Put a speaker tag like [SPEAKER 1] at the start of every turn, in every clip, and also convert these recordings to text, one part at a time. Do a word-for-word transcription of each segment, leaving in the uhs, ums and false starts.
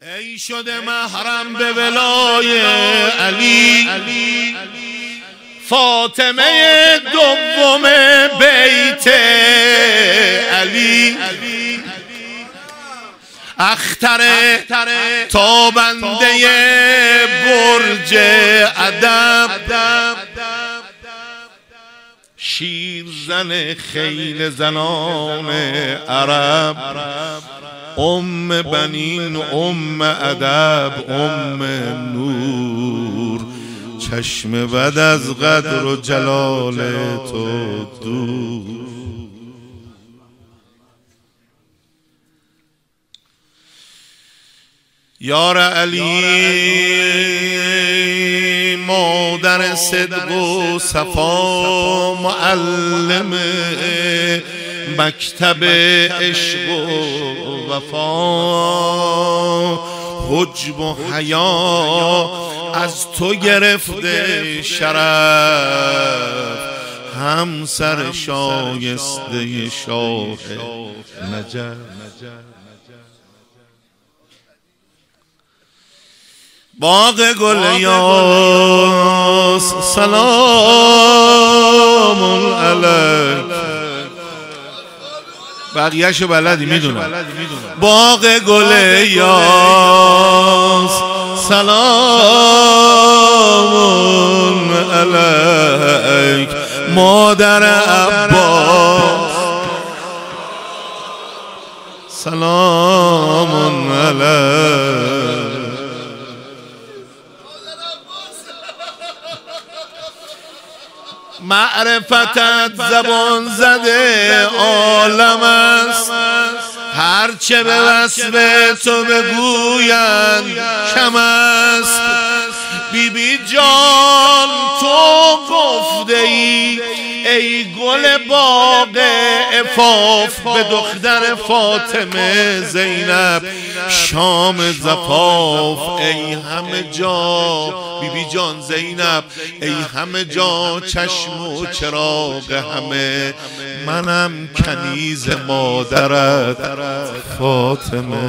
[SPEAKER 1] ای شده محرم به ولای علی، فاطمه دوم بیت علی، اختر تابنده برج ادب، شیرزن خیل زنان عرب، ام بنین، ام ادب، ام نور، چشم بد از قدر و جلال تو دور. یار علی مادر صدق و صفا، معلم مکتب عشق و وفا، حجب و حیا از تو گرفته شرف، همسر شایسته شاه نجف. باغ گل یاس سلام علیک، بقیه‌شو بلدی میدونم. باغ گل یاس سلام علیک، مادر عباس سلام علیک. معرفتت زبان زده عالم است، هرچه به وصف تو بگویند کم است. بی بی جان تو گفته ای ای گل باغ عفاف، به دختر فاطمه زینب شام زفاف. ای همه جا بی بی جان زینب، ای همه جا چشم و چراغ همه، منم کنیز مادرت فاطمه.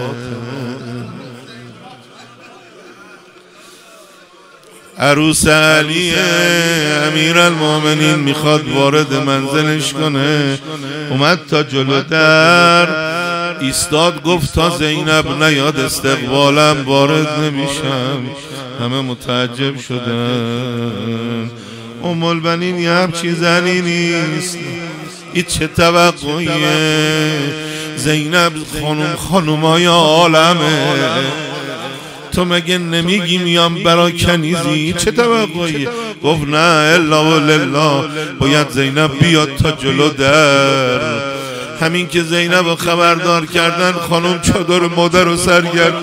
[SPEAKER 1] عروس علی امیرالمومنین میخواد وارد منزلش کنه، اومد تا جلو در ایستاد، گفت تا زینب نیاد استقبالم وارد نمیشم. همه متعجب شدن. ام البنین یه همچی زنی نیست، این چه توقعیه؟ زینب خانم خانمای عالمه، تو مگه نمیگی میام برا کنیزی؟ چه توقعی؟ گفت نه الا والله، باید زینب بیاد تا جلو در. همین که زینب خبردار کردن، خانم چادر مادر رو سرگرد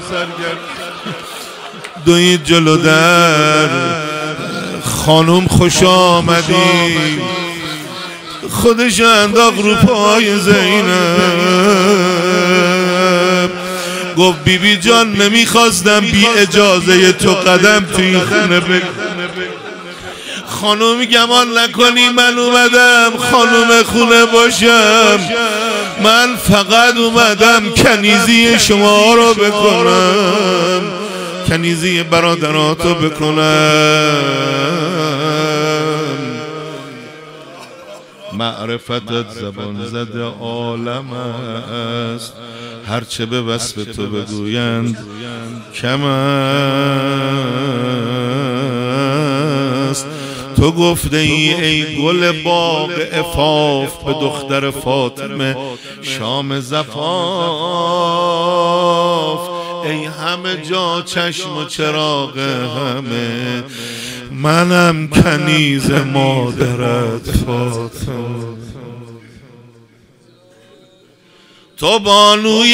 [SPEAKER 1] دوید جلو در. خانم خوش آمدی، خودش انداخت رو پای زینب، گفت بی بی جان نمیخواستم بی اجازه تو قدم توی خونه بگم. خانم گمان نکنی من اومدم خانم خونه باشم، من فقط اومدم کنیزی شما رو بکنم، کنیزی برادراتو بکنم. معرفتت زبان زده عالم است، هرچه به وصف تو بگویند کم است. تو گفته ای ای گل باغ عفاف، به دختر فاطمه شام زفاف. ای همه جا چشم و چراغ همه، منم کنیز مادرت فاطمه. تو بانوی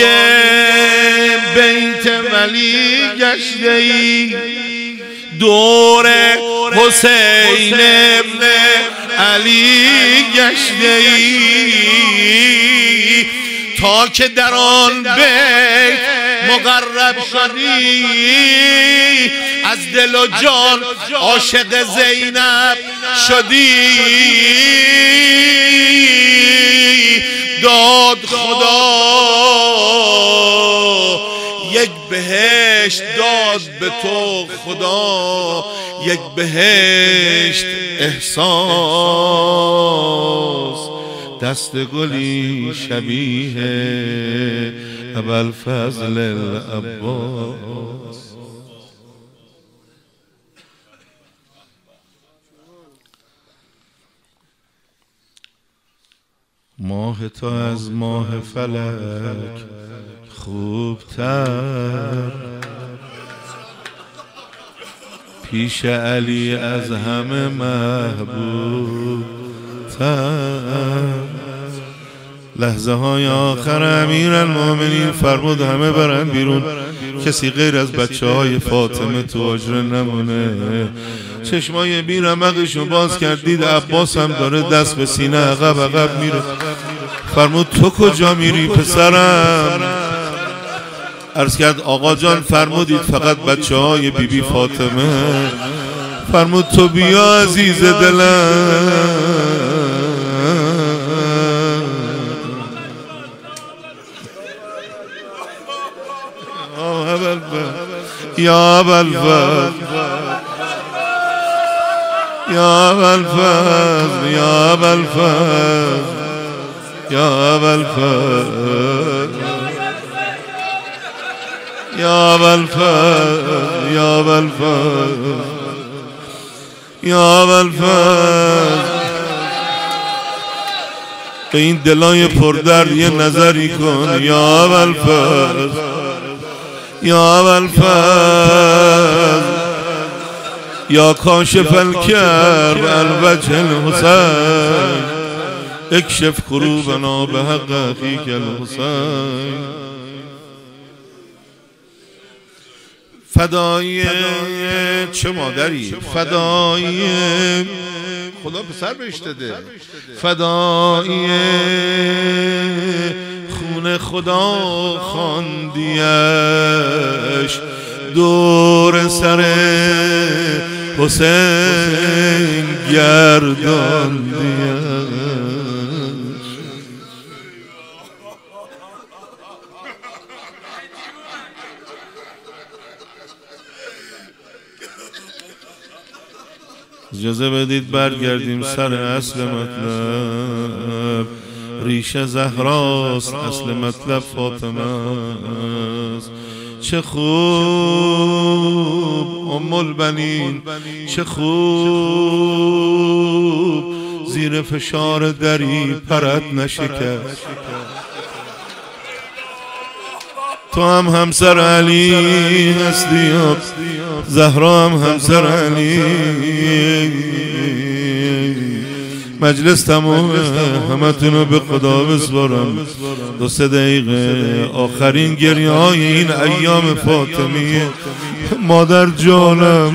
[SPEAKER 1] بیت ولی گشته ای، دور حسین ابن علی گشته ای، تا که در آن بیت مقرب شدی، از دل و جان عاشق زینب شدی. داد خدا یک بهشت داد به تو خدا، یک بهشت احساس، دست گلی شبیه ابوالفضل العباس. ماه تو از ماه فلک خوبتر، پیش علی از همه محبوب تر. لحظه های آخر امیرالمومنین فرمود همه برن بیرون، کسی غیر از بچه های فاطمه تو حجره نمونه. چشمای بیرمقشو باز کردید، عباس هم داره دست به سینه عقب عقب میره. فرمود تو کجا میری پسرم؟ عرض کرد آقا جان فرمودید فقط بچه های بی بی فاطمه. فرمود تو بیا عزیز دلم. یا ابوالفضل یا ابوالفضل یا ابوالفضل یا ابوالفضل یا ابوالفضل یا ابوالفضل یا ابوالفضل. به این دلای پردرد یه نظری کن یا ابوالفضل یا ابوالفضل یا کاشف الکرب الوجه الحسین اکشف کروبنا به حق اخیک الحسین. فدایی چه مادری، فدایی خدا پسر بهش داده، فدایی خون خدا خواندیش دور سر حسین گرداندیش. اجازه بدید برگردیم سر اصل مطلب. ریشه زهراست، اصل مطلب فاطمه است. چه خوب ام البنین، چه خوب زیر فشار دری پرت نشکست. تو هم همسر علی هستی، زهرا هم همسر علی. مجلس تمومه، همه تونو به خدا بسپارم. دو سه دقیقه آخرین گریه های این ایام فاطمیه. مادر جانم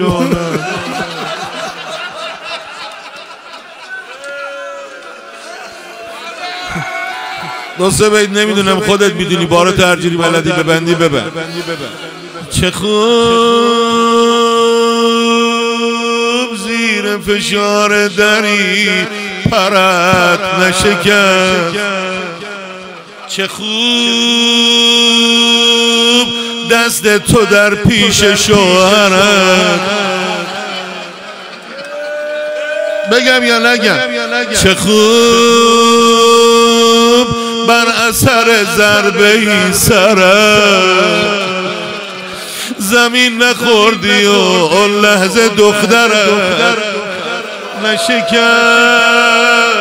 [SPEAKER 1] دو سه بیت نمیدونم، خودت میدونی، بارو ترجیری بلدی ببندی ببند. چه خوب زیر فشار دری پرت نشکست. چه خوب دست تو در پیش شوهرت. بگم یا نگم؟ چه خوب بر اثر ضربه ای سرت زمین نخوردی و اون لحظه دخترت نشکست.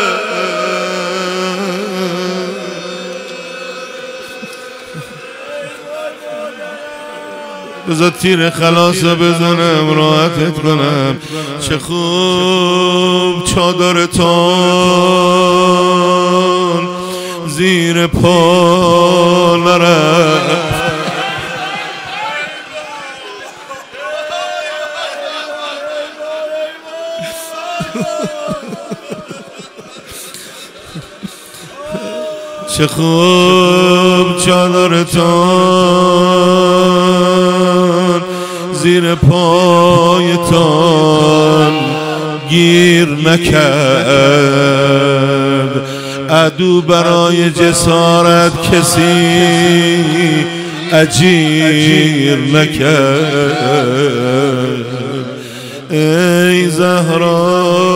[SPEAKER 1] بذار تیر خلاص بزنم راحتت کنم. چه خوب چادرتون زیر پا نرفت. چه خوب چادرتون زیر پایتان گیر نکرد. عدو برای جسارت کسی اجیر نکرد ای زهرا